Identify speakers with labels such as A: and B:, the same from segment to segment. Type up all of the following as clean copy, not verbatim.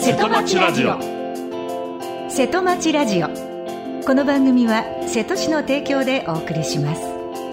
A: 瀬戸町ラジオ。
B: 瀬戸町ラジオ。この番組は瀬戸市の提供でお送りします。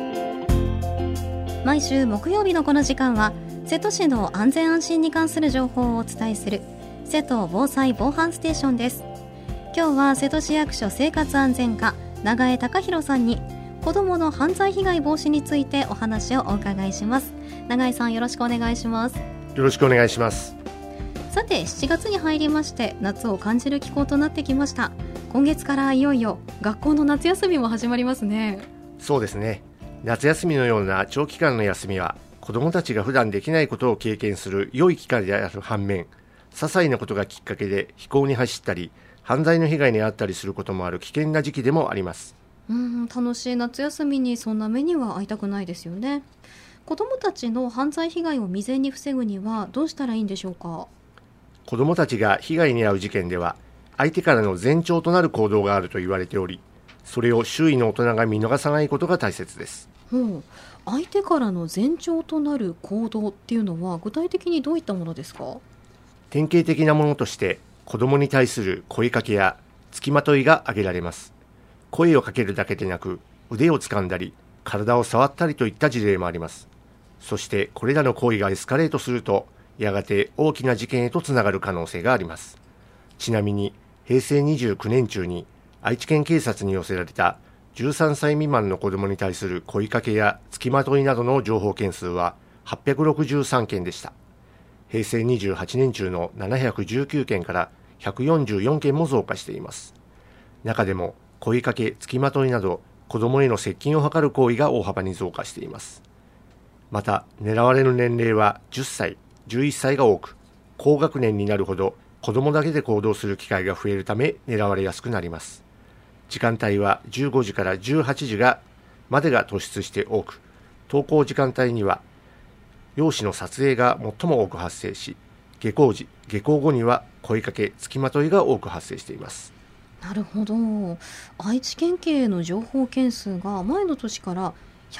C: 毎週木曜日のこの時間は瀬戸市の安全安心に関する情報をお伝えする瀬戸防災防犯ステーションです。今日は瀬戸市役所生活安全課長江貴弘さんに子どもの犯罪被害防止についてお話をお伺いします。長江さん、よろしくお願いします。
D: よろしくお願いします。
C: さて、7月に入りまして夏を感じる気候となってきました。今月からいよいよ学校の夏休みも始まりますね。
D: そうですね。夏休みのような長期間の休みは子どもたちが普段できないことを経験する良い機会である反面、些細なことがきっかけで非行に走ったり犯罪の被害に遭ったりすることもある危険な時期でもあります。
C: 楽しい夏休みにそんな目には遭いたくないですよね。子どもたちの犯罪被害を未然に防ぐにはどうしたらいいんでしょうか。
D: 子どもたちが被害に遭う事件では相手からの前兆となる行動があると言われており、それを周囲の大人が見逃さないことが大切です。
C: 相手からの前兆となる行動っていうのは具体的にどういったものですか。
D: 典型的なものとして子どもに対する声かけや付きまといが挙げられます。声をかけるだけでなく腕を掴んだり体を触ったりといった事例もあります。そしてこれらの行為がエスカレートするとやがて大きな事件へとつながる可能性があります。ちなみに平成29年中に愛知県警察に寄せられた13歳未満の子どもに対する声かけや付きまといなどの情報件数は863件でした。平成28年中の719件から144件も増加しています。中でも声かけ、付きまといなど子どもへの接近を図る行為が大幅に増加しています。また狙われる年齢は10歳、11歳が多く、高学年になるほど子どもだけで行動する機会が増えるため狙われやすくなります。時間帯は15時から18時までが突出して多く、登校時間帯には幼児の撮影が最も多く発生し、下校時、下校後には声かけ、付きまといが多く発生しています。
C: なるほど。愛知県警の情報件数が前の年から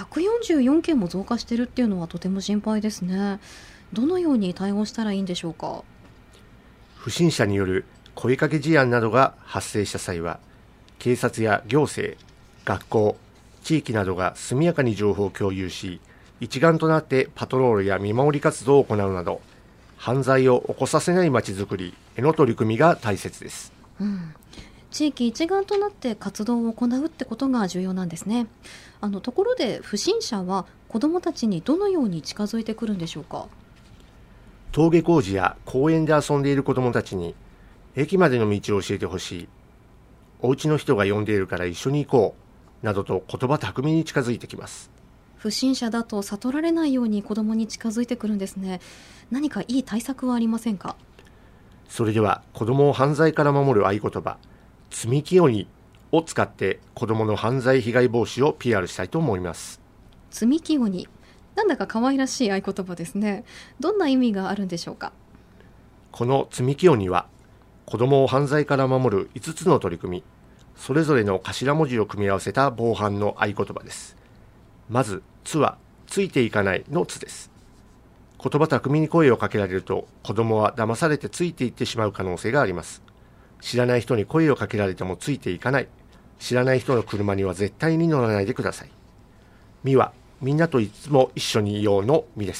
C: 144件も増加しているっていうのはとても心配ですね。どのように対応したらいいんでしょうか。
D: 不審者による声かけ事案などが発生した際は、警察や行政、学校、地域などが速やかに情報を共有し、一丸となってパトロールや見守り活動を行うなど、犯罪を起こさせないまちづくりへの取り組みが大切です。
C: 地域一丸となって活動を行うってことが重要なんですね。ところで不審者は子どもたちにどのように近づいてくるんでしょうか。
D: 登下校時や公園で遊んでいる子どもたちに駅までの道を教えてほしい、お家の人が呼んでいるから一緒に行こうなどと言葉巧みに近づいてきます。
C: 不審者だと悟られないように子どもに近づいてくるんですね。何かいい対策はありませんか。
D: それでは子どもを犯罪から守る合言葉、積み木鬼を使って子どもの犯罪被害防止を PR したいと思います。
C: 積み木鬼、なんだか可愛らしい合言葉ですね。どんな意味があるんでしょうか。
D: この積み木鬼は子どもを犯罪から守る5つの取り組み、それぞれの頭文字を組み合わせた防犯の合言葉です。まずつはついていかないのつです。言葉巧みに声をかけられると子どもは騙されてついていってしまう可能性があります。知らない人に声をかけられてもついていかない、知らない人の車には絶対に乗らないでください。みはみんなといつも一緒にいようのみです。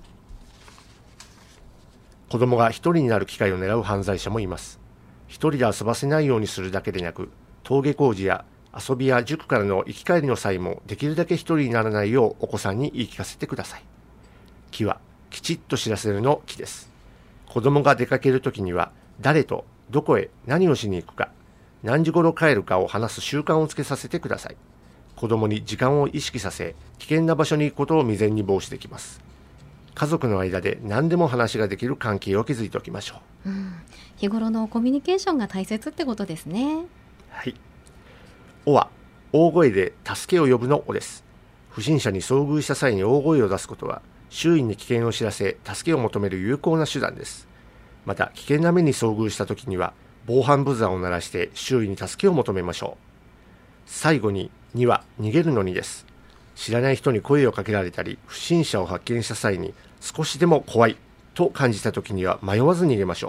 D: 子供が一人になる機会を狙う犯罪者もいます。一人で遊ばせないようにするだけでなく、登下校時や遊びや塾からの行き帰りの際もできるだけ一人にならないようお子さんに言い聞かせてください。きはきちっと知らせるのきです。子供が出かけるときには誰とどこへ何をしに行くか、何時頃帰るかを話す習慣をつけさせてください。子供に時間を意識させ、危険な場所に行くことを未然に防止できます。家族の間で何でも話ができる関係を築いておきましょう。
C: 日頃のコミュニケーションが大切ってことですね。
D: はい。おは大声で助けを呼ぶのおです。不審者に遭遇した際に大声を出すことは周囲に危険を知らせ助けを求める有効な手段です。また危険な目に遭遇したときには防犯ブザーを鳴らして周囲に助けを求めましょう。最後に2は逃げるの2です。知らない人に声をかけられたり不審者を発見した際に少しでも怖いと感じたときには迷わず逃げましょ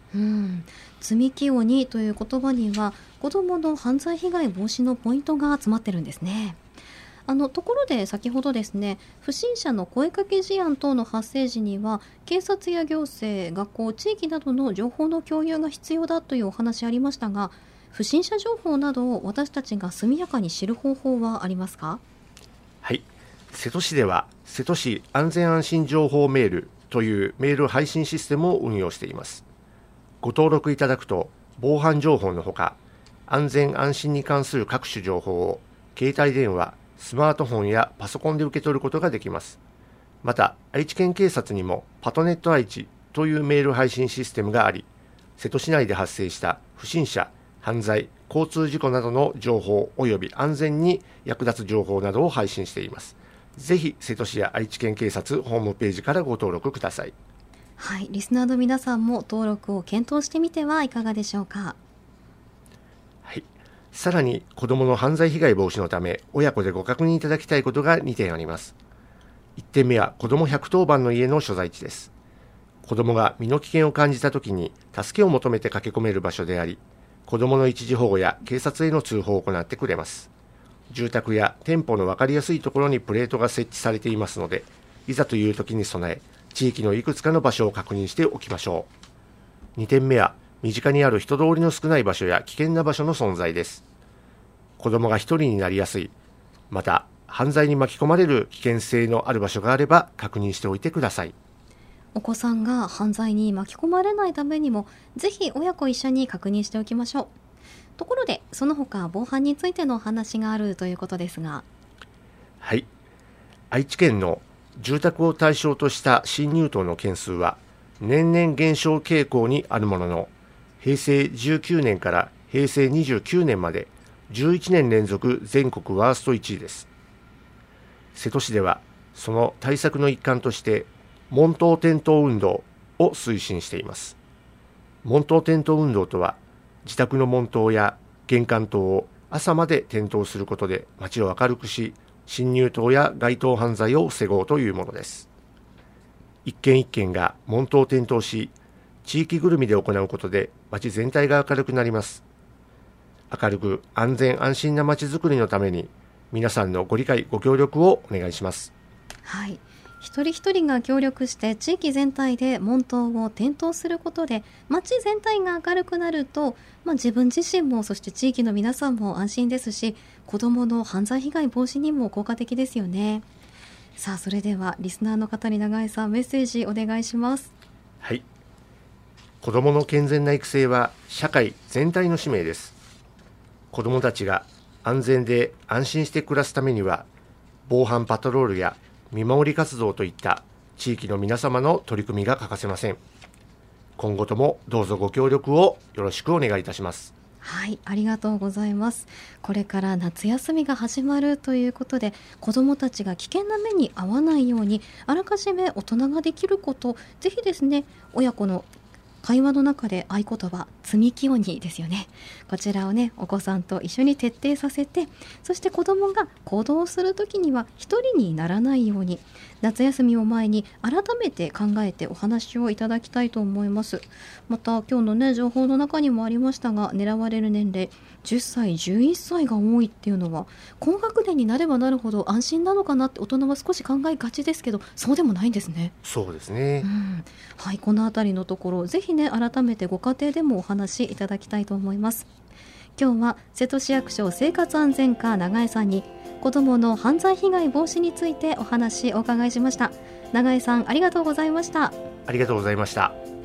C: 積み木鬼という言葉には子どもの犯罪被害防止のポイントが詰まってるんですね。ところで先ほどですね、不審者の声かけ事案等の発生時には警察や行政、学校、地域などの情報の共有が必要だというお話ありましたが、不審者情報などを私たちが速やかに知る方法はありますか？
D: はい、瀬戸市では瀬戸市安全安心情報メールというメール配信システムを運用しています。ご登録いただくと防犯情報のほか安全安心に関する各種情報を携帯電話、スマートフォンやパソコンで受け取ることができます。また愛知県警察にもパトネット愛知というメール配信システムがあり、瀬戸市内で発生した不審者、犯罪、交通事故などの情報及び安全に役立つ情報などを配信しています。ぜひ瀬戸市や愛知県警察ホームページからご登録ください。
C: はい、リスナーの皆さんも登録を検討してみてはいかがでしょうか。
D: はい、さらに子どもの犯罪被害防止のため親子でご確認いただきたいことが2点あります。1点目は子ども110番の家の所在地です。子どもが身の危険を感じたときに助けを求めて駆け込める場所であり、子どもの一時保護や警察への通報を行ってくれます。住宅や店舗の分かりやすいところにプレートが設置されていますので、いざという時に備え、地域のいくつかの場所を確認しておきましょう。2点目は、身近にある人通りの少ない場所や危険な場所の存在です。子どもが一人になりやすい、また犯罪に巻き込まれる危険性のある場所があれば確認しておいてください。
C: お子さんが犯罪に巻き込まれないためにも、ぜひ親子一緒に確認しておきましょう。ところでその他防犯についてのお話があるということですが。
D: はい、愛知県の住宅を対象とした侵入等の件数は年々減少傾向にあるものの、平成19年から平成29年まで11年連続全国ワースト1位です。瀬戸市ではその対策の一環として門頭転倒運動を推進しています。門頭転倒運動とは、自宅の門頭や玄関灯を朝まで点灯することで街を明るくし、侵入等や街頭犯罪を防ごうというものです。一軒一軒が門灯を点灯し、地域ぐるみで行うことで街全体が明るくなります。明るく安全安心な街づくりのために皆さんのご理解ご協力をお願いします。
C: はい、一人一人が協力して地域全体で門灯を点灯することで街全体が明るくなると、自分自身もそして地域の皆さんも安心ですし、子どもの犯罪被害防止にも効果的ですよね。さあ、それではリスナーの方に永井さんメッセージお願いします。
D: はい、子どもの健全な育成は社会全体の使命です。子どもたちが安全で安心して暮らすためには、防犯パトロールや見守り活動といった地域の皆様の取り組みが欠かせません。今後ともどうぞご協力をよろしくお願いいたします。
C: はい、ありがとうございます。これから夏休みが始まるということで、子どもたちが危険な目に遭わないようにあらかじめ大人ができること、ぜひですね、親子の会話の中で合言葉、積み木鬼ですよね。こちらをね、お子さんと一緒に徹底させて、そして子どもが行動するときには一人にならないように、夏休みを前に改めて考えてお話をいただきたいと思います。また今日のね、情報の中にもありましたが、狙われる年齢10歳、11歳が多いっていうのは、高学年になればなるほど安心なのかなって大人は少し考えがちですけど、そうでもないんですね。
D: そうですね、
C: はい、このあたりのところ、ぜひね、改めてご家庭でもお話いただきたいと思います。今日は瀬戸市役所生活安全課永江さんに子どもの犯罪被害防止についてお話をお伺いしました。永江さん、ありがとうございました。
D: ありがとうございました。